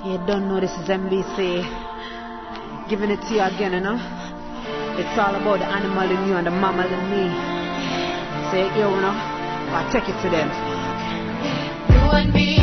You don't know this is MBC. Giving it to you again, you know. It's all about the animal in you and the mammal in me. Say it, you know. I take it to them. You and me.